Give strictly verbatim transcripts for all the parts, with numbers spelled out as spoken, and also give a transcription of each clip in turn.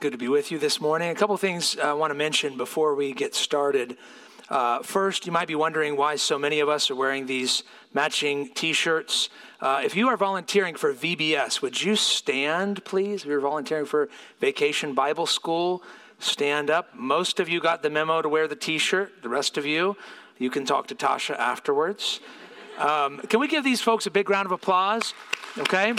Good to be with you this morning. A couple things I want to mention before we get started. Uh, first, you might be wondering why so many of us are wearing these matching t-shirts. Uh, if you are volunteering for V B S, would you stand, please? If you're volunteering for Vacation Bible School, stand up. Most of you got the memo to wear the t-shirt. The rest of you, you can talk to Tasha afterwards. Um, can we give these folks a big round of applause? Okay.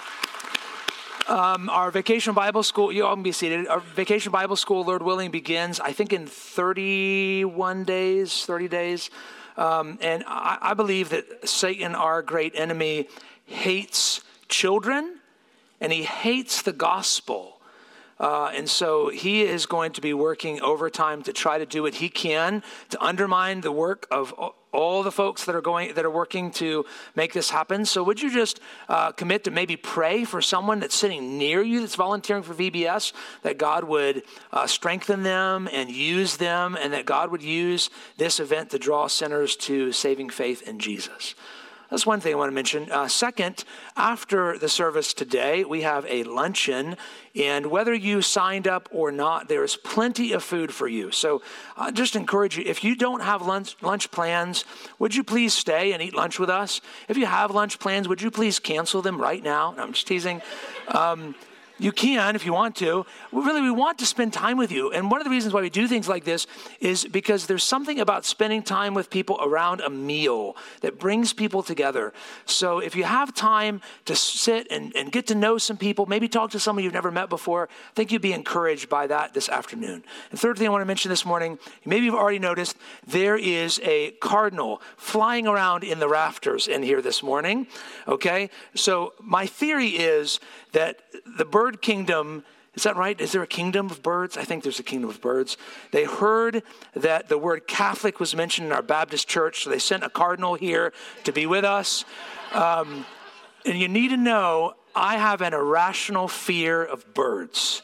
Um, our Vacation Bible School, you all can be seated. Our Vacation Bible School, Lord willing, begins, I think, in thirty-one days, thirty days. Um, and I, I believe that Satan, our great enemy, hates children and he hates the gospel. Uh, and so he is going to be working overtime to try to do what he can to undermine the work of all the folks that are going, that are working to make this happen. So would you just uh, commit to maybe pray for someone that's sitting near you that's volunteering for V B S, that God would uh, strengthen them and use them, and that God would use this event to draw sinners to saving faith in Jesus. That's one thing I want to mention. Uh, second, after the service today, we have a luncheon, and whether you signed up or not, there is plenty of food for you. So I uh, just encourage you, if you don't have lunch, lunch plans, would you please stay and eat lunch with us? If you have lunch plans, would you please cancel them right now? No, I'm just teasing. Um, You can if you want to. We really, we want to spend time with you. And one of the reasons why we do things like this is because there's something about spending time with people around a meal that brings people together. So if you have time to sit and, and get to know some people, maybe talk to someone you've never met before, I think you'd be encouraged by that this afternoon. And third thing I want to mention this morning, maybe you've already noticed, there is a cardinal flying around in the rafters in here this morning. Okay? So my theory is that the bird kingdom, is that right? Is there a kingdom of birds? I think there's a kingdom of birds. They heard that the word Catholic was mentioned in our Baptist church, so they sent a cardinal here to be with us. Um, and you need to know, I have an irrational fear of birds.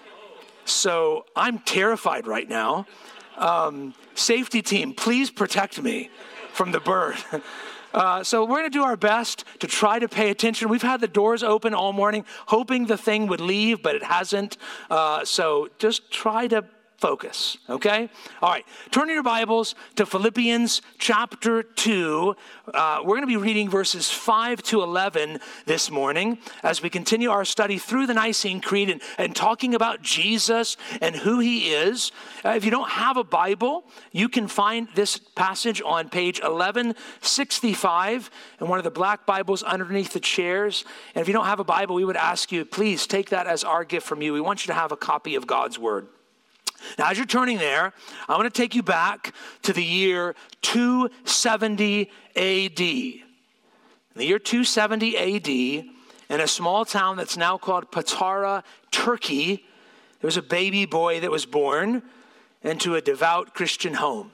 So I'm terrified right now. Um, safety team, please protect me from the bird. Uh, so we're going to do our best to try to pay attention. We've had the doors open all morning, hoping the thing would leave, but it hasn't. Uh, so just try to focus, okay? All right, turn your Bibles to Philippians chapter two. Uh, we're going to be reading verses five to eleven this morning as we continue our study through the Nicene Creed and, and talking about Jesus and who he is. Uh, if you don't have a Bible, you can find this passage on page eleven sixty-five in one of the black Bibles underneath the chairs. And if you don't have a Bible, we would ask you, please take that as our gift from you. We want you to have a copy of God's Word. Now, as you're turning there, I want to take you back to the year two seventy A D. In the year two seventy A D, in a small town that's now called Patara, Turkey, there was a baby boy that was born into a devout Christian home.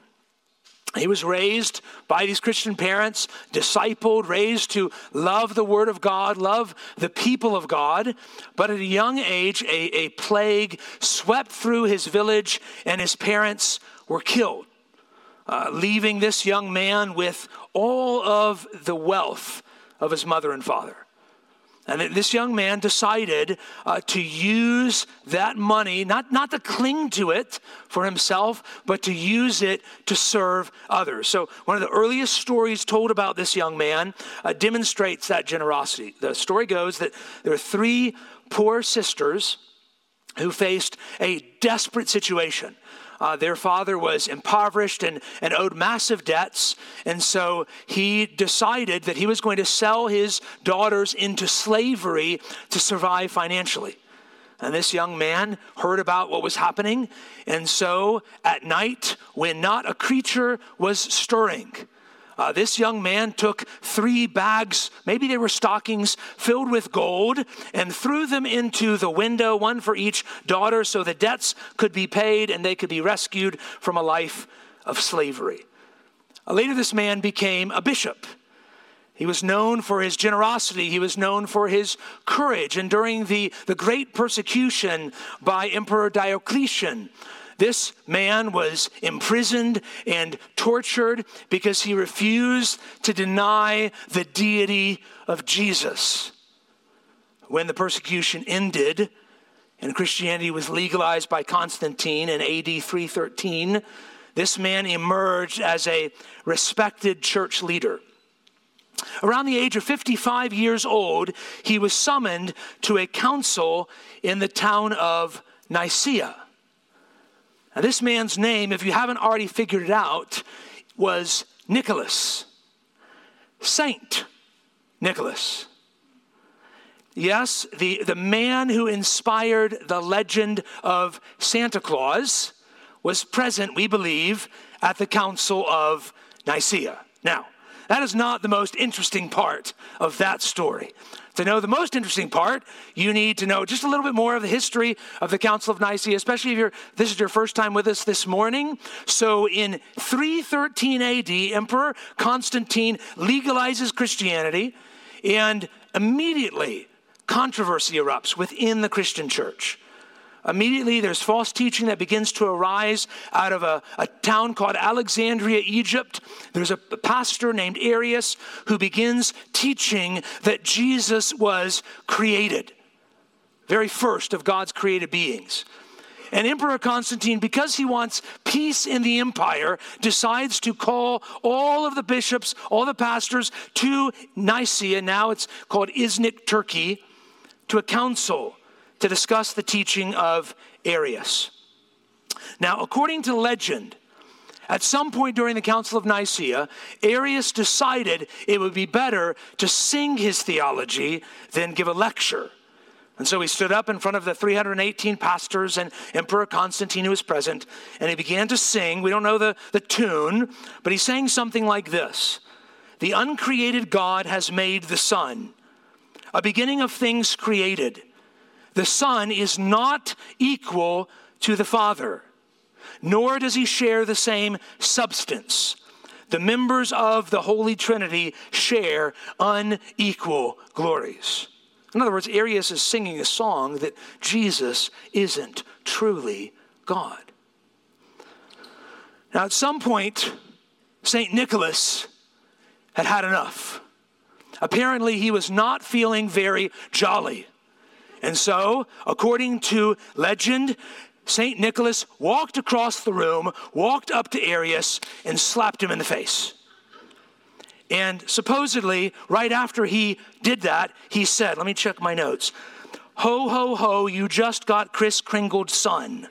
He was raised by these Christian parents, discipled, raised to love the Word of God, love the people of God. But at a young age, a, a plague swept through his village and his parents were killed, uh, leaving this young man with all of the wealth of his mother and father. And this young man decided uh, to use that money, not, not to cling to it for himself, but to use it to serve others. So one of the earliest stories told about this young man uh, demonstrates that generosity. The story goes that there are three poor sisters who faced a desperate situation. Uh, their father was impoverished and, and owed massive debts. And so he decided that he was going to sell his daughters into slavery to survive financially. And this young man heard about what was happening. And so at night, when not a creature was stirring, Uh, this young man took three bags, maybe they were stockings, filled with gold, and threw them into the window, one for each daughter, so the debts could be paid and they could be rescued from a life of slavery. Uh, later, this man became a bishop. He was known for his generosity. He was known for his courage. And during the, the great persecution by Emperor Diocletian, this man was imprisoned and tortured because he refused to deny the deity of Jesus. When the persecution ended, and Christianity was legalized by Constantine in A D three thirteen, this man emerged as a respected church leader. Around the age of fifty-five years old, he was summoned to a council in the town of Nicaea. Now, this man's name, if you haven't already figured it out, was Nicholas. Saint Nicholas. Yes, the, the man who inspired the legend of Santa Claus was present, we believe, at the Council of Nicaea. Now, that is not the most interesting part of that story. To know the most interesting part, you need to know just a little bit more of the history of the Council of Nicaea, especially if you're, this is your first time with us this morning. So in three thirteen A D, Emperor Constantine legalizes Christianity, and immediately controversy erupts within the Christian church. Immediately, there's false teaching that begins to arise out of a, a town called Alexandria, Egypt. There's a pastor named Arius who begins teaching that Jesus was created, very first of God's created beings. And Emperor Constantine, because he wants peace in the empire, decides to call all of the bishops, all the pastors to Nicaea, now it's called Iznik, Turkey, to a council to discuss the teaching of Arius. Now, according to legend, at some point during the Council of Nicaea, Arius decided it would be better to sing his theology than give a lecture. And so he stood up in front of the three hundred eighteen pastors and Emperor Constantine who was present, and he began to sing. We don't know the, the tune, but he sang something like this: "The uncreated God has made the sun, a beginning of things created. The Son is not equal to the Father, nor does he share the same substance. The members of the Holy Trinity share unequal glories." In other words, Arius is singing a song that Jesus isn't truly God. Now, at some point, Saint Nicholas had had enough. Apparently, he was not feeling very jolly. And so, according to legend, Saint Nicholas walked across the room, walked up to Arius, and slapped him in the face. And supposedly, right after he did that, he said, let me check my notes, "Ho, ho, ho, you just got Kris Kringle's son."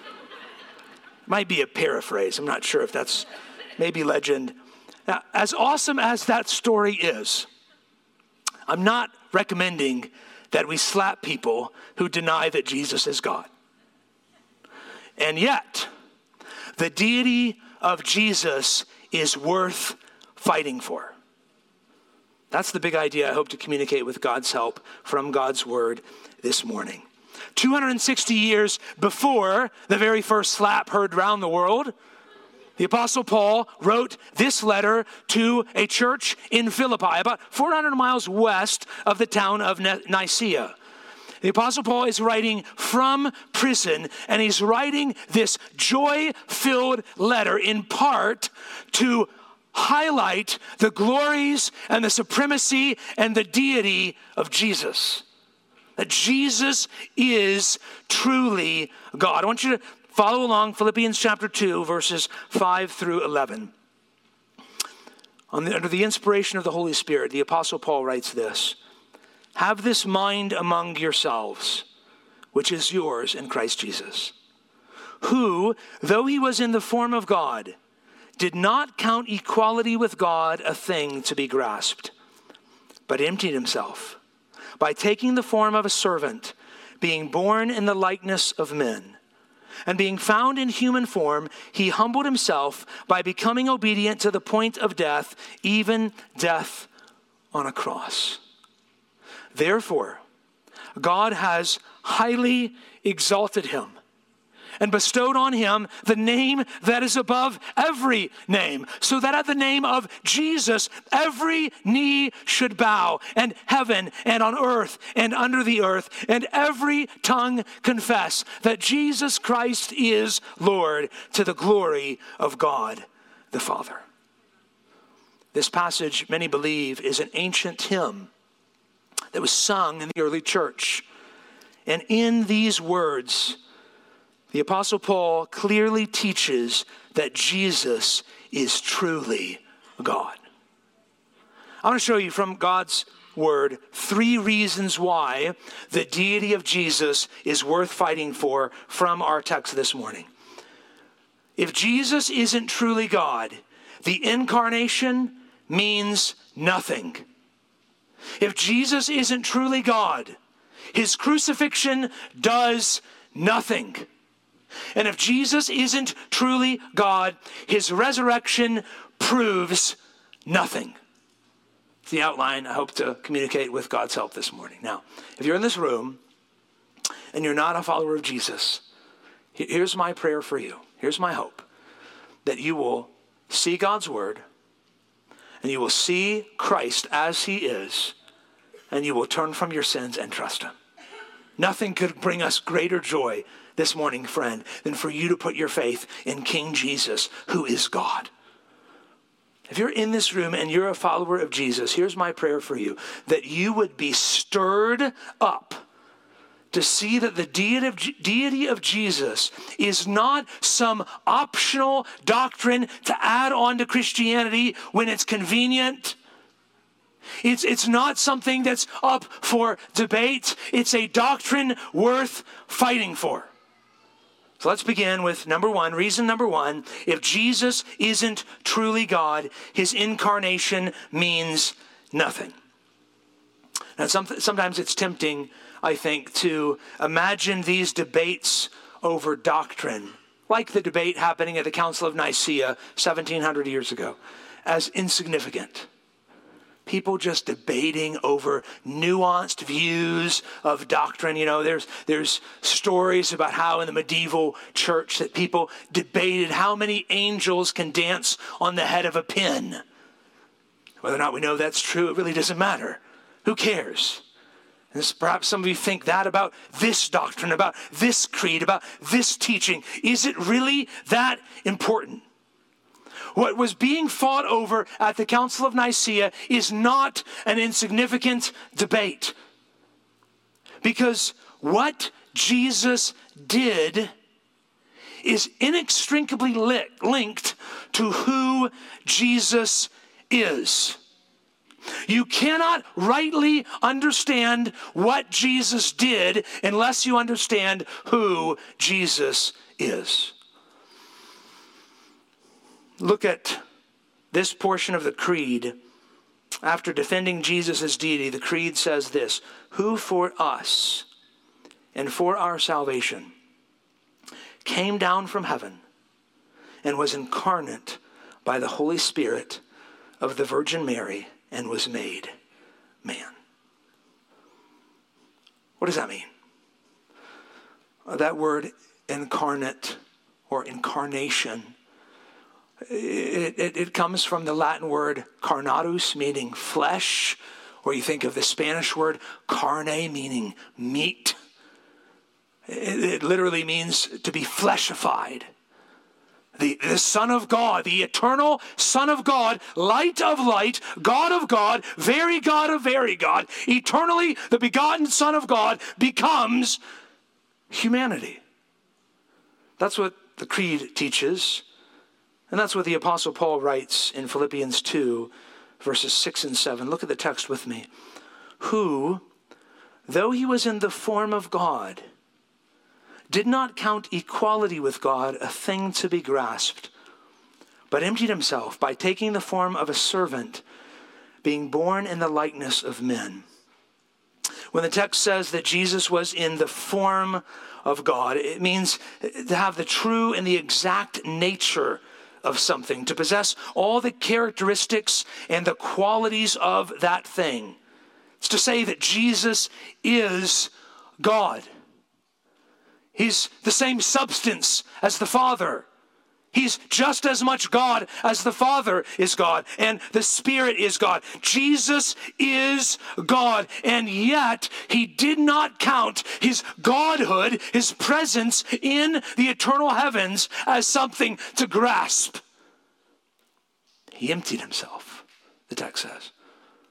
Might be a paraphrase. I'm not sure if that's maybe legend. Now, as awesome as that story is, I'm not recommending that we slap people who deny that Jesus is God. And yet, the deity of Jesus is worth fighting for. That's the big idea I hope to communicate with God's help from God's word this morning. two hundred sixty years before the very first slap heard around the world, the Apostle Paul wrote this letter to a church in Philippi, about four hundred miles west of the town of Nicaea. The Apostle Paul is writing from prison, and he's writing this joy-filled letter in part to highlight the glories and the supremacy and the deity of Jesus. That Jesus is truly God. I want you to follow along Philippians chapter two, verses five through eleven. On the, under the inspiration of the Holy Spirit, the Apostle Paul writes this: "Have this mind among yourselves, which is yours in Christ Jesus, who, though he was in the form of God, did not count equality with God a thing to be grasped, but emptied himself by taking the form of a servant, being born in the likeness of men. And being found in human form, he humbled himself by becoming obedient to the point of death, even death on a cross. Therefore, God has highly exalted him and bestowed on him the name that is above every name, so that at the name of Jesus, every knee should bow, and heaven and on earth and under the earth, and every tongue confess that Jesus Christ is Lord, to the glory of God the Father." This passage, many believe, is an ancient hymn that was sung in the early church. And in these words, the Apostle Paul clearly teaches that Jesus is truly God. I want to show you from God's word three reasons why the deity of Jesus is worth fighting for from our text this morning. If Jesus isn't truly God, the incarnation means nothing. If Jesus isn't truly God, his crucifixion does nothing. And if Jesus isn't truly God, his resurrection proves nothing. It's the outline I hope to communicate with God's help this morning. Now, if you're in this room and you're not a follower of Jesus, here's my prayer for you. Here's my hope. That you will see God's word and you will see Christ as he is, and you will turn from your sins and trust him. Nothing could bring us greater joy this morning, friend, than for you to put your faith in King Jesus, who is God. If you're in this room and you're a follower of Jesus, here's my prayer for you, that you would be stirred up to see that the deity of, deity of Jesus is not some optional doctrine to add on to Christianity when it's convenient. It's, it's not something that's up for debate. It's a doctrine worth fighting for. So let's begin with number one, reason number one. If Jesus isn't truly God, his incarnation means nothing. Now, some, sometimes it's tempting, I think, to imagine these debates over doctrine, like the debate happening at the Council of Nicaea seventeen hundred years ago, as insignificant. People just debating over nuanced views of doctrine. You know, there's there's stories about how in the medieval church that people debated how many angels can dance on the head of a pin. Whether or not we know that's true, it really doesn't matter. Who cares? And this, perhaps some of you think that about this doctrine, about this creed, about this teaching. Is it really that important? What was being fought over at the Council of Nicaea is not an insignificant debate. Because what Jesus did is inextricably li- linked to who Jesus is. You cannot rightly understand what Jesus did unless you understand who Jesus is. Look at this portion of the creed. After defending Jesus' deity, the creed says this: who for us and for our salvation came down from heaven and was incarnate by the Holy Spirit of the Virgin Mary and was made man. What does that mean? That word incarnate or incarnation, It, it, it comes from the Latin word carnatus, meaning flesh, or you think of the Spanish word carne, meaning meat. It, it literally means to be fleshified. The, the Son of God, the eternal Son of God, light of light, God of God, very God of very God, eternally the begotten Son of God becomes humanity. That's what the creed teaches. And that's what the Apostle Paul writes in Philippians two, verses six and seven. Look at the text with me. Who, though he was in the form of God, did not count equality with God a thing to be grasped, but emptied himself by taking the form of a servant, being born in the likeness of men. When the text says that Jesus was in the form of God, it means to have the true and the exact nature of something, to possess all the characteristics and the qualities of that thing. It's to say that Jesus is God. He's the same substance as the Father. He's just as much God as the Father is God, and the Spirit is God. Jesus is God, and yet he did not count his godhood, his presence in the eternal heavens, as something to grasp. He emptied himself, the text says.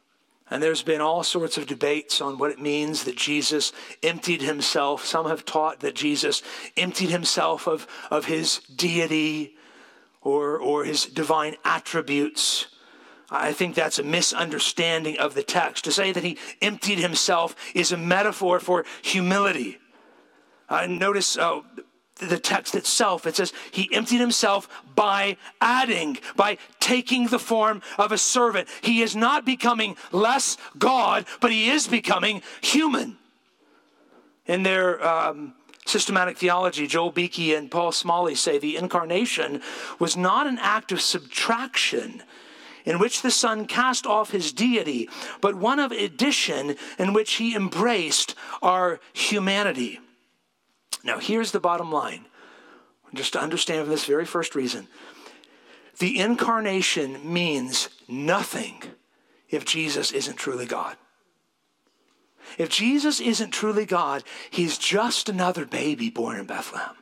And there's been all sorts of debates on what it means that Jesus emptied himself. Some have taught that Jesus emptied himself of, of his deity or, or his divine attributes. I think that's a misunderstanding of the text. To say that he emptied himself is a metaphor for humility. Uh, notice uh, the text itself. It says he emptied himself by adding, by taking the form of a servant. He is not becoming less God, but he is becoming human. In their um, systematic theology, Joel Beakey and Paul Smalley say the incarnation was not an act of subtraction in which the Son cast off his deity, but one of addition in which he embraced our humanity. Now, here's the bottom line. Just to understand for this very first reason. The incarnation means nothing if Jesus isn't truly God. If Jesus isn't truly God, he's just another baby born in Bethlehem.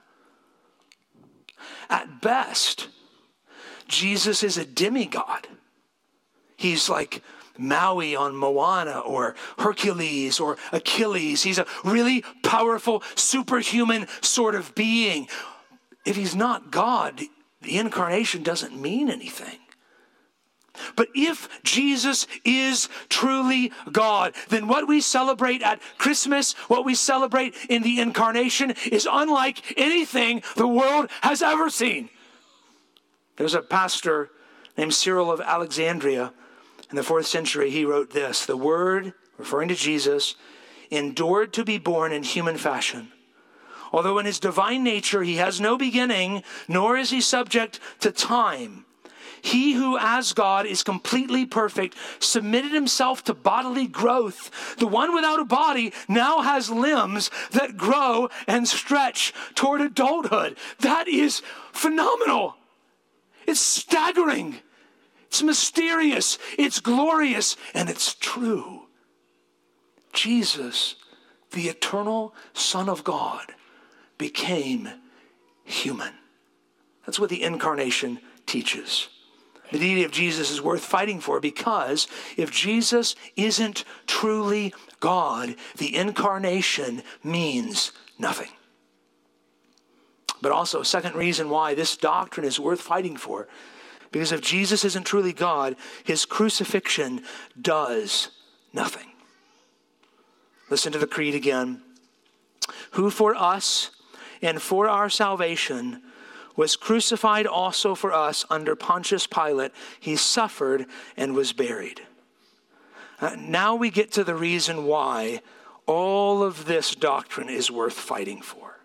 At best, Jesus is a demigod. He's like Maui on Moana or Hercules or Achilles. He's a really powerful, superhuman sort of being. If he's not God, the incarnation doesn't mean anything. But if Jesus is truly God, then what we celebrate at Christmas, what we celebrate in the incarnation, is unlike anything the world has ever seen. There's a pastor named Cyril of Alexandria. In the fourth century, he wrote this: the Word, referring to Jesus, endured to be born in human fashion. Although in his divine nature he has no beginning, nor is he subject to time, he who as God is completely perfect submitted himself to bodily growth. The one without a body now has limbs that grow and stretch toward adulthood. That is phenomenal. It's staggering. It's mysterious, it's glorious, and it's true. Jesus, the eternal Son of God, became human. That's what the incarnation teaches. The deity of Jesus is worth fighting for, because if Jesus isn't truly God, the incarnation means nothing. But also, a second reason why this doctrine is worth fighting for, because if Jesus isn't truly God, his crucifixion does nothing. Listen to the creed again. Who for us and for our salvation was crucified also for us under Pontius Pilate. He suffered and was buried. Uh, now we get to the reason why all of this doctrine is worth fighting for.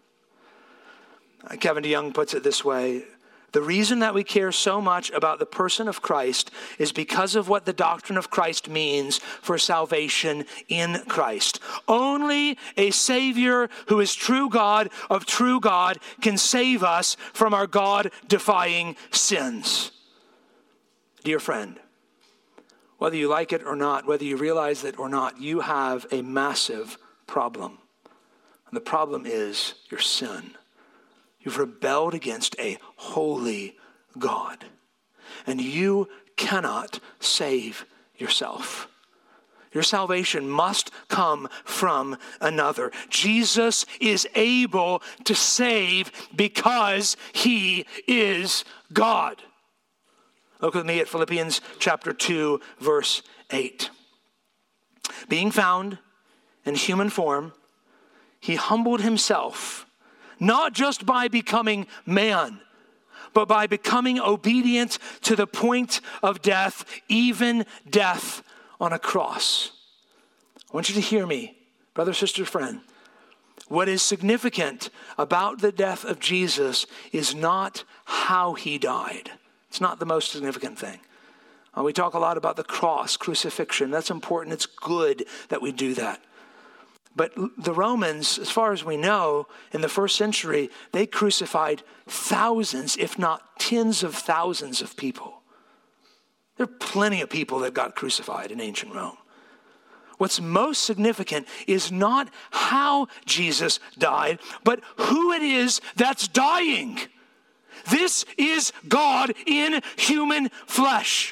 Uh, Kevin DeYoung puts it this way: the reason that we care so much about the person of Christ is because of what the doctrine of Christ means for salvation in Christ. Only a Savior who is true God of true God can save us from our God-defying sins. Dear friend, whether you like it or not, whether you realize it or not, you have a massive problem. And the problem is your sin. You've rebelled against a holy God, and you cannot save yourself. Your salvation must come from another. Jesus is able to save because he is God. Look with me at Philippians chapter two, verse eight. Being found in human form, he humbled himself, not just by becoming man, but by becoming obedient to the point of death, even death on a cross. I want you to hear me, brother, sister, friend. What is significant about the death of Jesus is not how he died. It's not the most significant thing. Uh, we talk a lot about the cross, crucifixion. That's important. It's good that we do that. But the Romans, as far as we know, in the first century, they crucified thousands, if not tens of thousands of people. There are plenty of people that got crucified in ancient Rome. What's most significant is not how Jesus died, but who it is that's dying. This is God in human flesh.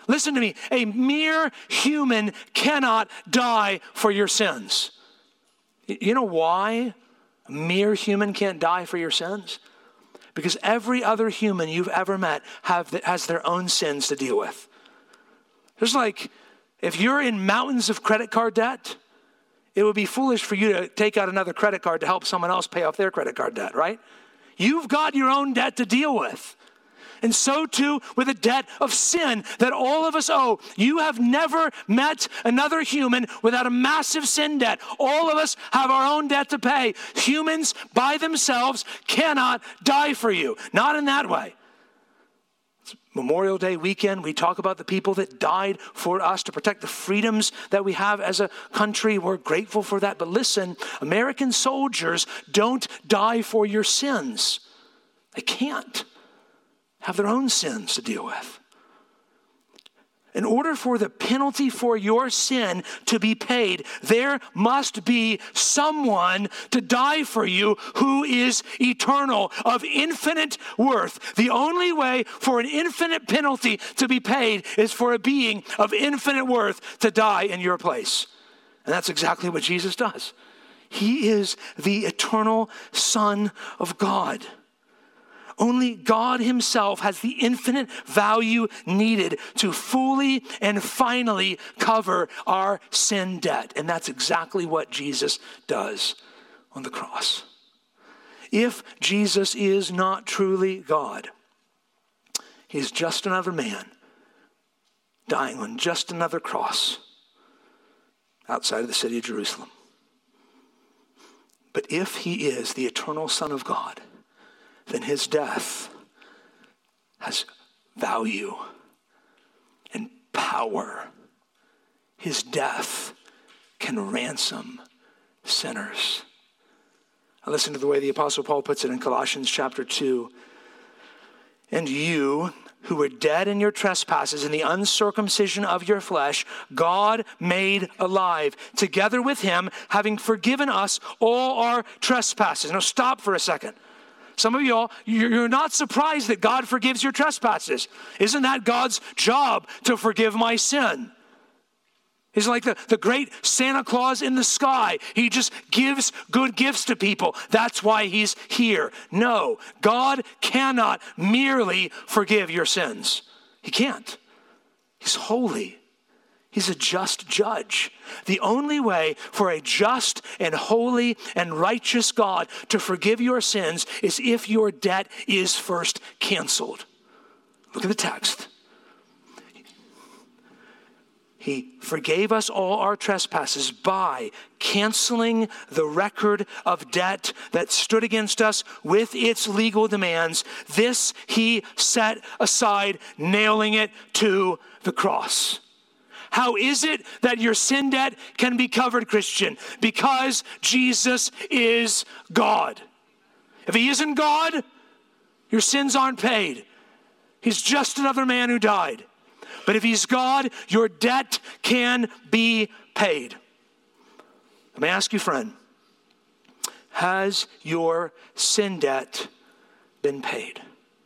Listen to me. A mere human cannot die for your sins. You know why a mere human can't die for your sins? Because every other human you've ever met have, has their own sins to deal with. Just like if you're in mountains of credit card debt, it would be foolish for you to take out another credit card to help someone else pay off their credit card debt, right? You've got your own debt to deal with. And so too with the debt of sin that all of us owe. You have never met another human without a massive sin debt. All of us have our own debt to pay. Humans by themselves cannot die for you. Not in that way. It's Memorial Day weekend. We talk about the people that died for us to protect the freedoms that we have as a country. We're grateful for that. But listen, American soldiers don't die for your sins. They can't. Have their own sins to deal with. In order for the penalty for your sin to be paid, there must be someone to die for you who is eternal, of infinite worth. The only way for an infinite penalty to be paid is for a being of infinite worth to die in your place. And that's exactly what Jesus does. He is the eternal Son of God. Only God himself has the infinite value needed to fully and finally cover our sin debt. And that's exactly what Jesus does on the cross. If Jesus is not truly God, he is just another man dying on just another cross outside of the city of Jerusalem. But if he is the eternal Son of God, then his death has value and power. His death can ransom sinners. Now listen to the way the Apostle Paul puts it in Colossians chapter two. And you who were dead in your trespasses and the uncircumcision of your flesh, God made alive, together with him, having forgiven us all our trespasses. Now stop for a second. Some of y'all, you're not surprised that God forgives your trespasses. Isn't that God's job, to forgive my sin? He's like the, the great Santa Claus in the sky. He just gives good gifts to people. That's why he's here. No, God cannot merely forgive your sins. He can't. He's holy. He's a just judge. The only way for a just and holy and righteous God to forgive your sins is if your debt is first canceled. Look at the text. He forgave us all our trespasses by canceling the record of debt that stood against us with its legal demands. This he set aside, nailing it to the cross. How is it that your sin debt can be covered, Christian? Because Jesus is God. If he isn't God, your sins aren't paid. He's just another man who died. But if he's God, your debt can be paid. Let me ask you, friend, has your sin debt been paid?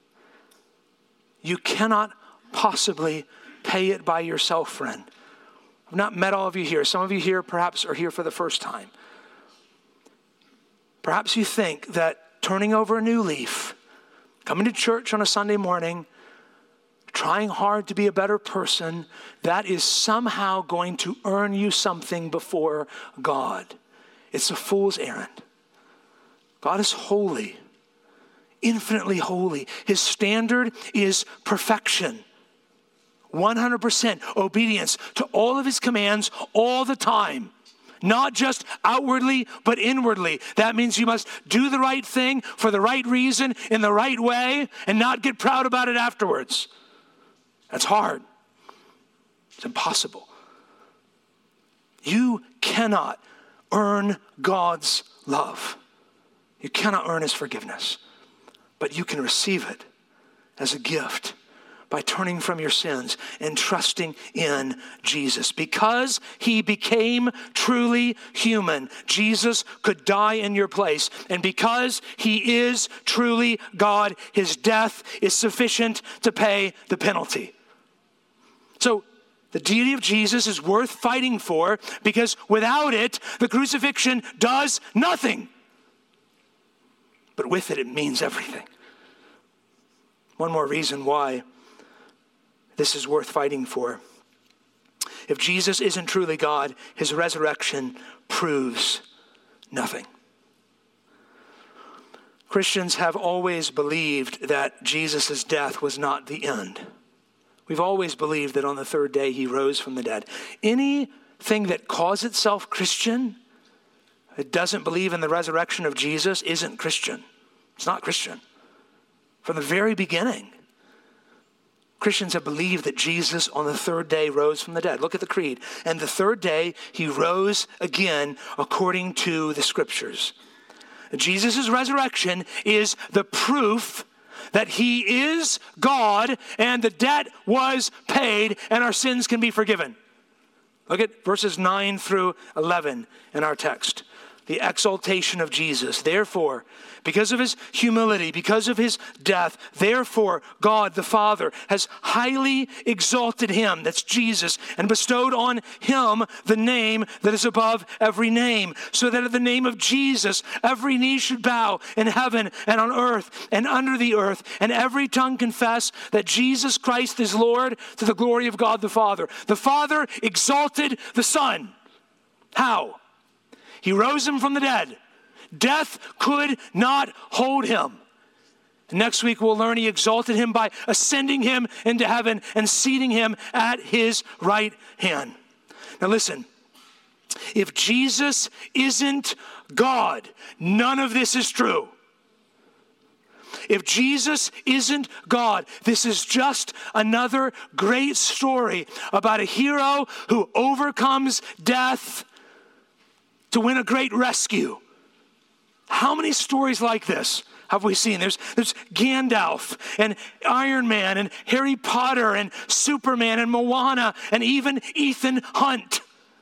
You cannot possibly pay it by yourself, friend. I've not met all of you here. Some of you here perhaps are here for the first time. Perhaps you think that turning over a new leaf, coming to church on a Sunday morning, trying hard to be a better person, that is somehow going to earn you something before God. It's a fool's errand. God is holy, infinitely holy. His standard is perfection. one hundred percent obedience to all of his commands all the time. Not just outwardly, but inwardly. That means you must do the right thing for the right reason in the right way and not get proud about it afterwards. That's hard. It's impossible. You cannot earn God's love. You cannot earn his forgiveness. But you can receive it as a gift by turning from your sins and trusting in Jesus. Because he became truly human, Jesus could die in your place. And because he is truly God, his death is sufficient to pay the penalty. So the deity of Jesus is worth fighting for, because without it, the crucifixion does nothing. But with it, it means everything. One more reason why this is worth fighting for. If Jesus isn't truly God, his resurrection proves nothing. Christians have always believed that Jesus' death was not the end. We've always believed that on the third day he rose from the dead. Anything that calls itself Christian, it doesn't believe in the resurrection of Jesus, isn't Christian. It's not Christian. From the very beginning, Christians have believed that Jesus on the third day rose from the dead. Look at the creed. And the third day he rose again according to the scriptures. Jesus' resurrection is the proof that he is God and the debt was paid and our sins can be forgiven. Look at verses nine through eleven in our text. The exaltation of Jesus. Therefore, because of his humility, because of his death, therefore God the Father has highly exalted him, that's Jesus, and bestowed on him the name that is above every name, so that at the name of Jesus every knee should bow in heaven and on earth and under the earth, and every tongue confess that Jesus Christ is Lord, to the glory of God the Father. The Father exalted the Son. How? He rose him from the dead. Death could not hold him. Next week we'll learn he exalted him by ascending him into heaven and seating him at his right hand. Now listen, if Jesus isn't God, none of this is true. If Jesus isn't God, this is just another great story about a hero who overcomes death to win a great rescue. How many stories like this have we seen? There's, there's Gandalf and Iron Man and Harry Potter and Superman and Moana and even Ethan Hunt.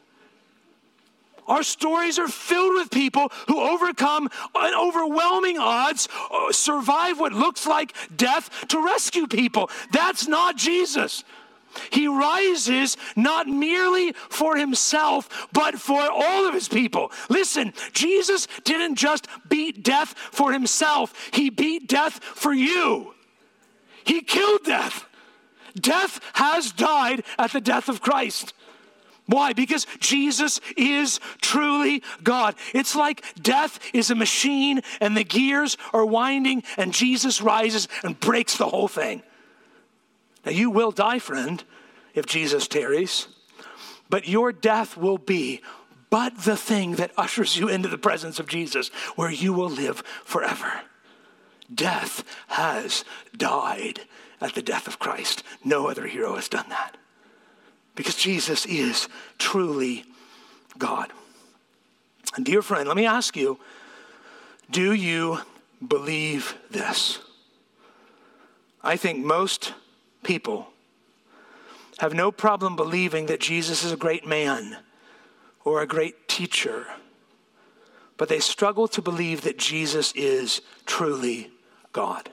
Our stories are filled with people who overcome overwhelming odds, survive what looks like death to rescue people. That's not Jesus. He rises not merely for himself, but for all of his people. Listen, Jesus didn't just beat death for himself. He beat death for you. He killed death. Death has died at the death of Christ. Why? Because Jesus is truly God. It's like death is a machine and the gears are winding and Jesus rises and breaks the whole thing. Now you will die, friend, if Jesus tarries, but your death will be but the thing that ushers you into the presence of Jesus, where you will live forever. Death has died at the death of Christ. No other hero has done that, because Jesus is truly God. And dear friend, let me ask you, do you believe this? I think most people have no problem believing that Jesus is a great man or a great teacher, but they struggle to believe that Jesus is truly God.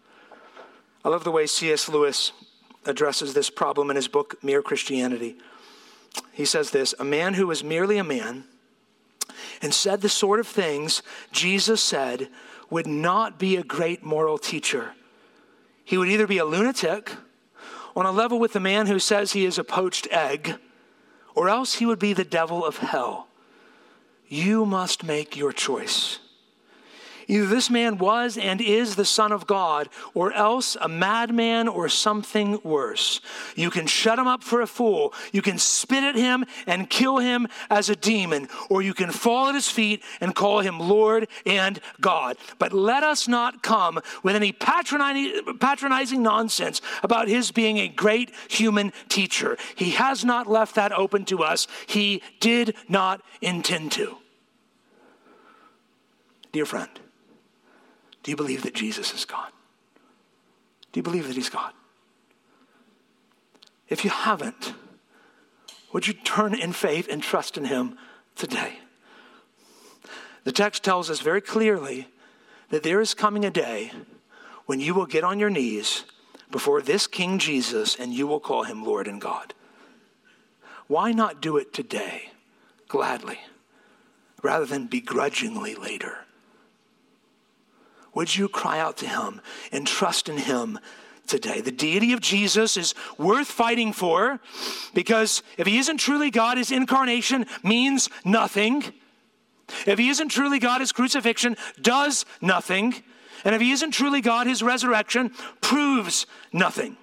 I love the way C S Lewis addresses this problem in his book, Mere Christianity. He says this: a man who was merely a man and said the sort of things Jesus said would not be a great moral teacher. He would either be a lunatic on a level with the man who says he is a poached egg, or else he would be the devil of hell. You must make your choice. Either this man was and is the Son of God, or else a madman or something worse. You can shut him up for a fool. You can spit at him and kill him as a demon, or you can fall at his feet and call him Lord and God. But let us not come with any patronizing, patronizing nonsense about his being a great human teacher. He has not left that open to us. He did not intend to. Dear friend, do you believe that Jesus is God? Do you believe that he's God? If you haven't, would you turn in faith and trust in him today? The text tells us very clearly that there is coming a day when you will get on your knees before this King Jesus, and you will call him Lord and God. Why not do it today, gladly, rather than begrudgingly later? Would you cry out to him and trust in him today? The deity of Jesus is worth fighting for, because if he isn't truly God, his incarnation means nothing. If he isn't truly God, his crucifixion does nothing. And if he isn't truly God, his resurrection proves nothing.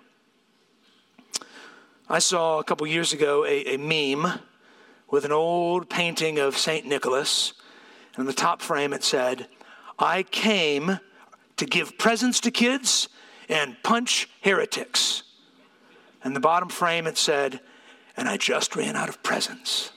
I saw a couple years ago a, a meme with an old painting of Saint Nicholas. And in the top frame it said, "I came to give presents to kids and punch heretics." And the bottom frame it said, "And I just ran out of presents."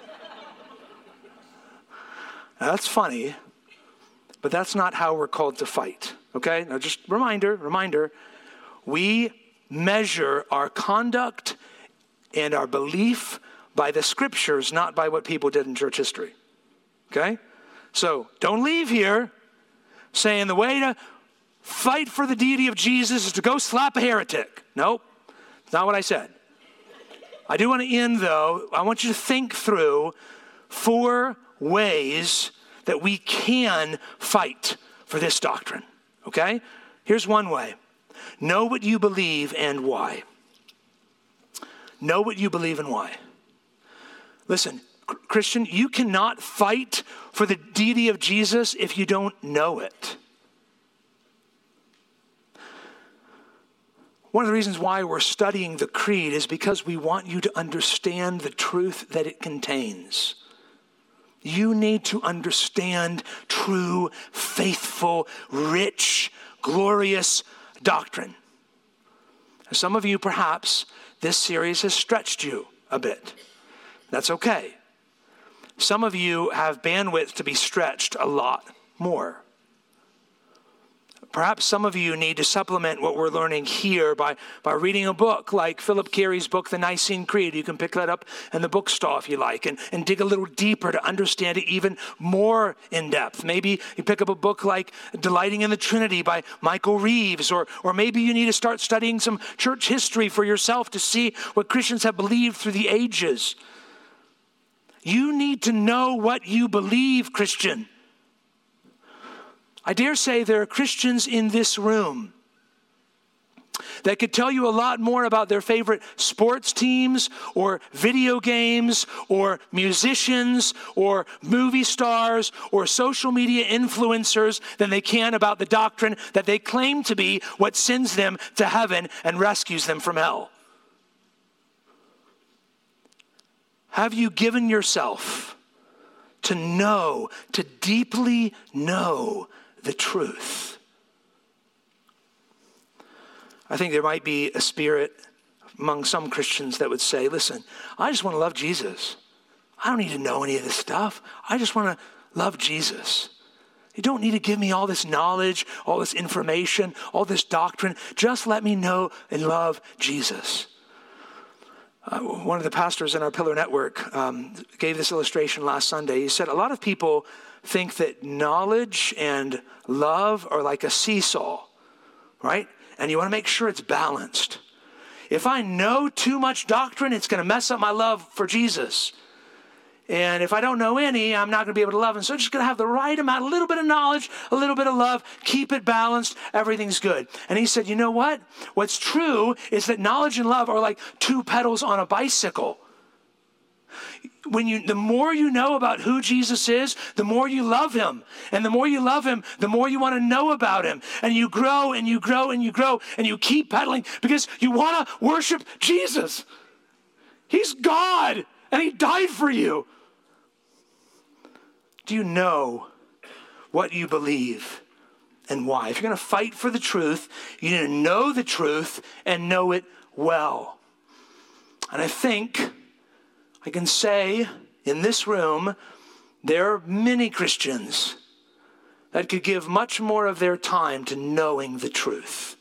Now, that's funny, but that's not how we're called to fight, okay? Now just reminder, reminder, we measure our conduct and our belief by the scriptures, not by what people did in church history, okay? So don't leave here saying the way to fight for the deity of Jesus is to go slap a heretic. Nope, that's not what I said. I do want to end, though. I want you to think through four ways that we can fight for this doctrine, okay? Here's one way. Know what you believe and why. Know what you believe and why. Listen, Christian, you cannot fight for the deity of Jesus if you don't know it. One of the reasons why we're studying the creed is because we want you to understand the truth that it contains. You need to understand true, faithful, rich, glorious doctrine. Some of you, perhaps, this series has stretched you a bit. That's okay. Some of you have bandwidth to be stretched a lot more. Perhaps some of you need to supplement what we're learning here by, by reading a book like Philip Carey's book, The Nicene Creed. You can pick that up in the bookstall if you like, and, and dig a little deeper to understand it even more in depth. Maybe you pick up a book like Delighting in the Trinity by Michael Reeves, or, or maybe you need to start studying some church history for yourself to see what Christians have believed through the ages. You need to know what you believe, Christian. I dare say there are Christians in this room that could tell you a lot more about their favorite sports teams or video games or musicians or movie stars or social media influencers than they can about the doctrine that they claim to be what sends them to heaven and rescues them from hell. Have you given yourself to know, to deeply know the truth? I think there might be a spirit among some Christians that would say, listen, I just want to love Jesus. I don't need to know any of this stuff. I just want to love Jesus. You don't need to give me all this knowledge, all this information, all this doctrine. Just let me know and love Jesus. Uh, one of the pastors in our Pillar Network um, gave this illustration last Sunday. He said, a lot of people think that knowledge and love are like a seesaw, right? And you want to make sure it's balanced. If I know too much doctrine, it's going to mess up my love for Jesus. And if I don't know any, I'm not going to be able to love him. So I'm just going to have the right amount, a little bit of knowledge, a little bit of love, keep it balanced, everything's good. And he said, you know what? What's true is that knowledge and love are like two pedals on a bicycle. When you, the more you know about who Jesus is, the more you love him. And the more you love him, the more you want to know about him. And you grow and you grow and you grow and you keep pedaling because you want to worship Jesus. He's God and he died for you. Do you know what you believe and why? If you're going to fight for the truth, you need to know the truth and know it well. And I think I can say in this room, there are many Christians that could give much more of their time to knowing the truth.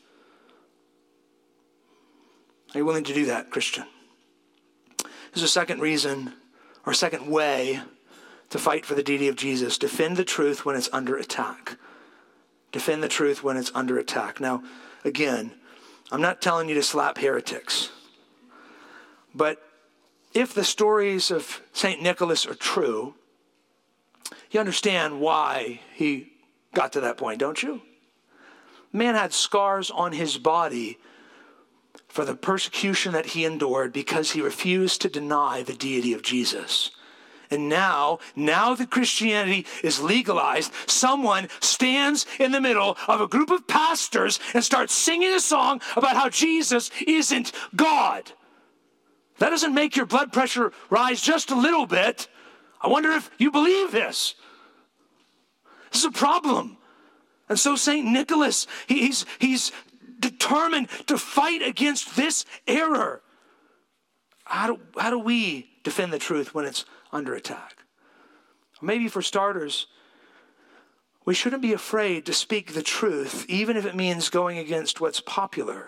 Are you willing to do that, Christian? There's a second reason, or second way to fight for the deity of Jesus. Defend the truth when it's under attack. Defend the truth when it's under attack. Now, again, I'm not telling you to slap heretics. But if the stories of Saint Nicholas are true, you understand why he got to that point, don't you? The man had scars on his body for the persecution that he endured because he refused to deny the deity of Jesus. And now, now that Christianity is legalized, someone stands in the middle of a group of pastors and starts singing a song about how Jesus isn't God. That doesn't make your blood pressure rise just a little bit. I wonder if you believe this. This is a problem. And so Saint Nicholas, he, he's, he's determined to fight against this error. How do, how do we defend the truth when it's under attack? Maybe for starters, we shouldn't be afraid to speak the truth, even if it means going against what's popular.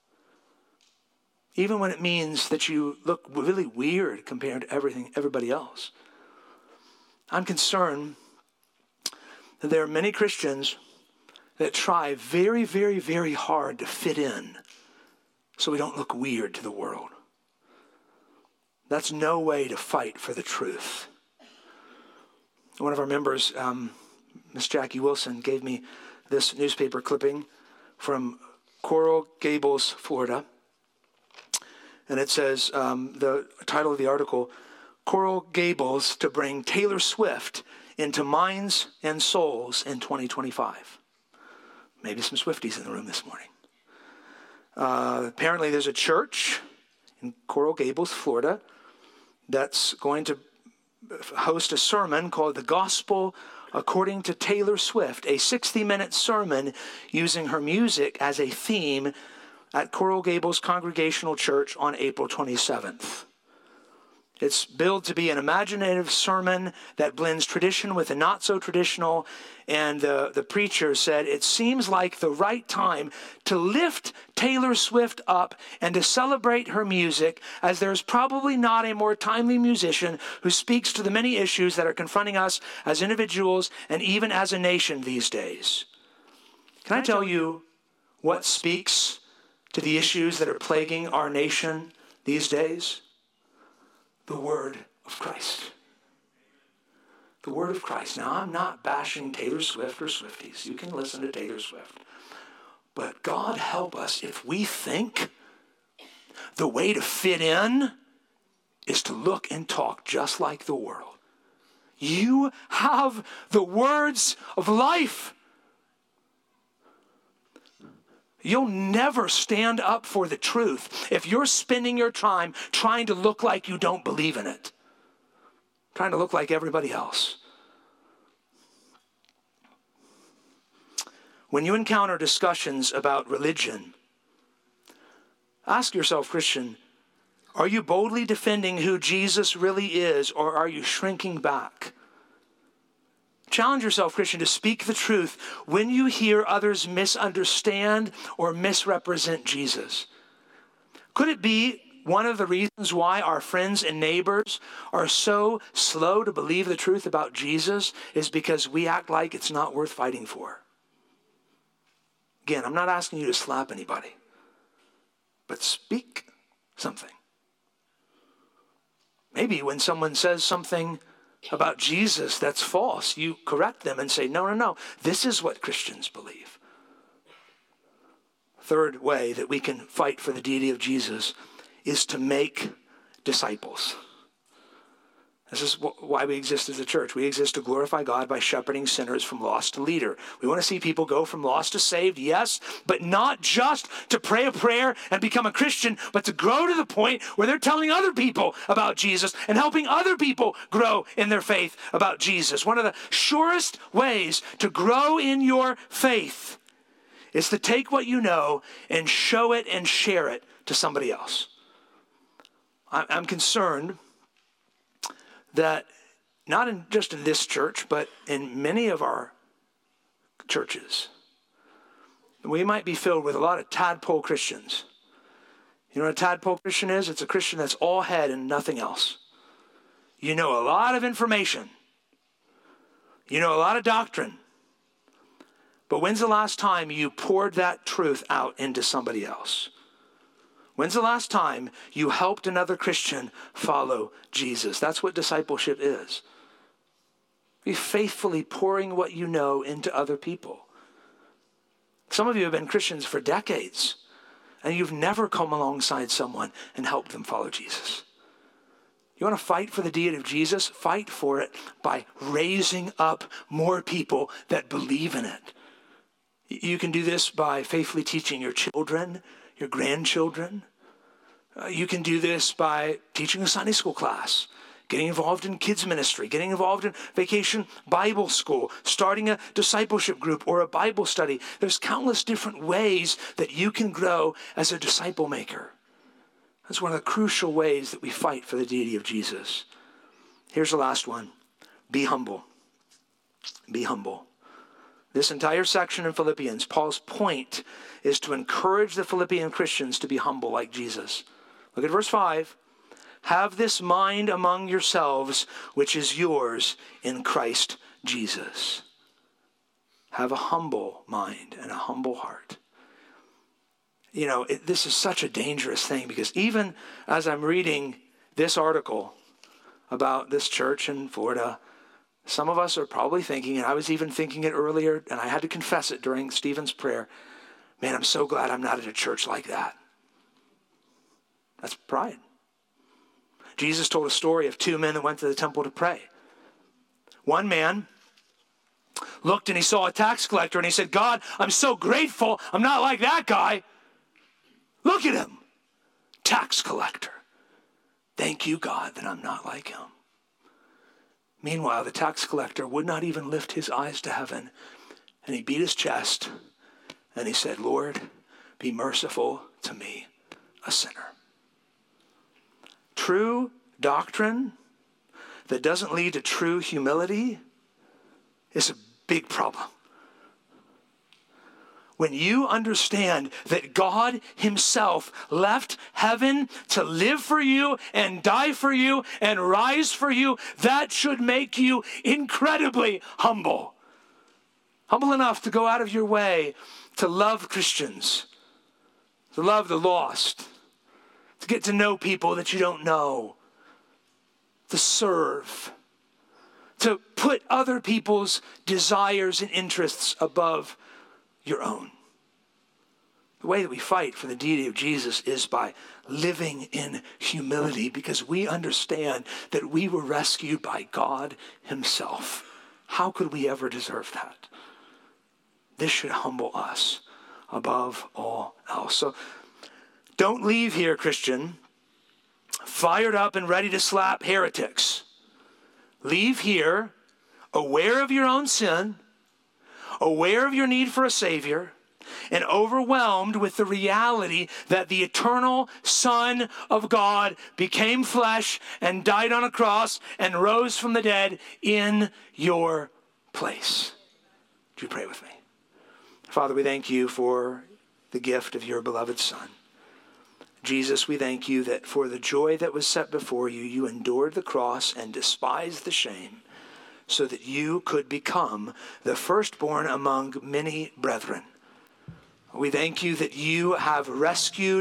Even when it means that you look really weird compared to everything, everybody else. I'm concerned that there are many Christians that try very, very, very hard to fit in so we don't look weird to the world. That's no way to fight for the truth. One of our members, um, Miss Jackie Wilson, gave me this newspaper clipping from Coral Gables, Florida. And it says, um, the title of the article, Coral Gables to bring Taylor Swift into minds and souls in twenty twenty-five. Maybe some Swifties in the room this morning. Uh, apparently there's a church in Coral Gables, Florida, that's going to host a sermon called The Gospel According to Taylor Swift, a sixty-minute sermon using her music as a theme at Coral Gables Congregational Church on April twenty-seventh. It's billed to be an imaginative sermon that blends tradition with the not-so-traditional, and the, the preacher said, it seems like the right time to lift Taylor Swift up and to celebrate her music, as there's probably not a more timely musician who speaks to the many issues that are confronting us as individuals and even as a nation these days. Can I tell you what speaks to the issues that are plaguing our nation these days? The word of Christ. The word of Christ. Now, I'm not bashing Taylor Swift or Swifties. You can listen to Taylor Swift. But God help us if we think the way to fit in is to look and talk just like the world. You have the words of life. You'll never stand up for the truth if you're spending your time trying to look like you don't believe in it. Trying to look like everybody else. When you encounter discussions about religion, ask yourself, Christian, are you boldly defending who Jesus really is, or are you shrinking back? Challenge yourself, Christian, to speak the truth when you hear others misunderstand or misrepresent Jesus. Could it be one of the reasons why our friends and neighbors are so slow to believe the truth about Jesus is because we act like it's not worth fighting for? Again, I'm not asking you to slap anybody, but speak something. Maybe when someone says something about Jesus that's false, you correct them and say, no, no, no, this is what Christians believe. Third way that we can fight for the deity of Jesus is to make disciples. This is why we exist as a church. We exist to glorify God by shepherding sinners from lost to leader. We want to see people go from lost to saved, yes, but not just to pray a prayer and become a Christian, but to grow to the point where they're telling other people about Jesus and helping other people grow in their faith about Jesus. One of the surest ways to grow in your faith is to take what you know and show it and share it to somebody else. I'm concerned that not in, just in this church, but in many of our churches, we might be filled with a lot of tadpole Christians. You know what a tadpole Christian is? It's a Christian that's all head and nothing else. You know a lot of information. You know a lot of doctrine. But when's the last time you poured that truth out into somebody else? When's the last time you helped another Christian follow Jesus? That's what discipleship is. Be faithfully pouring what you know into other people. Some of you have been Christians for decades, and you've never come alongside someone and helped them follow Jesus. You want to fight for the deity of Jesus? Fight for it by raising up more people that believe in it. You can do this by faithfully teaching your children, your grandchildren. Uh, you can do this by teaching a Sunday school class, getting involved in kids ministry, getting involved in vacation Bible school, starting a discipleship group or a Bible study. There's countless different ways that you can grow as a disciple maker. That's one of the crucial ways that we fight for the deity of Jesus. Here's the last one. Be humble. Be humble. This entire section in Philippians, Paul's point is to encourage the Philippian Christians to be humble like Jesus. Look at verse five. Have this mind among yourselves, which is yours in Christ Jesus. Have a humble mind and a humble heart. You know, it, this is such a dangerous thing, because even as I'm reading this article about this church in Florida, some of us are probably thinking, and I was even thinking it earlier, and I had to confess it during Stephen's prayer, man, I'm so glad I'm not at a church like that. That's pride. Jesus told a story of two men that went to the temple to pray. One man looked and he saw a tax collector and he said, God, I'm so grateful. I'm not like that guy. Look at him. Tax collector. Thank you, God, that I'm not like him. Meanwhile, the tax collector would not even lift his eyes to heaven, and he beat his chest and he said, Lord, be merciful to me, a sinner. True doctrine that doesn't lead to true humility is a big problem. When you understand that God himself left heaven to live for you and die for you and rise for you, that should make you incredibly humble. Humble enough to go out of your way to love Christians, to love the lost, to get to know people that you don't know, to serve, to put other people's desires and interests above your own. The way that we fight for the deity of Jesus is by living in humility, because we understand that we were rescued by God himself. How could we ever deserve that? This should humble us above all else. So don't leave here, Christian, fired up and ready to slap heretics. Leave here aware of your own sin, aware of your need for a Savior, and overwhelmed with the reality that the eternal Son of God became flesh and died on a cross and rose from the dead in your place. Would you pray with me? Father, we thank you for the gift of your beloved Son. Jesus, we thank you that for the joy that was set before you, you endured the cross and despised the shame, so that you could become the firstborn among many brethren. We thank you that you have rescued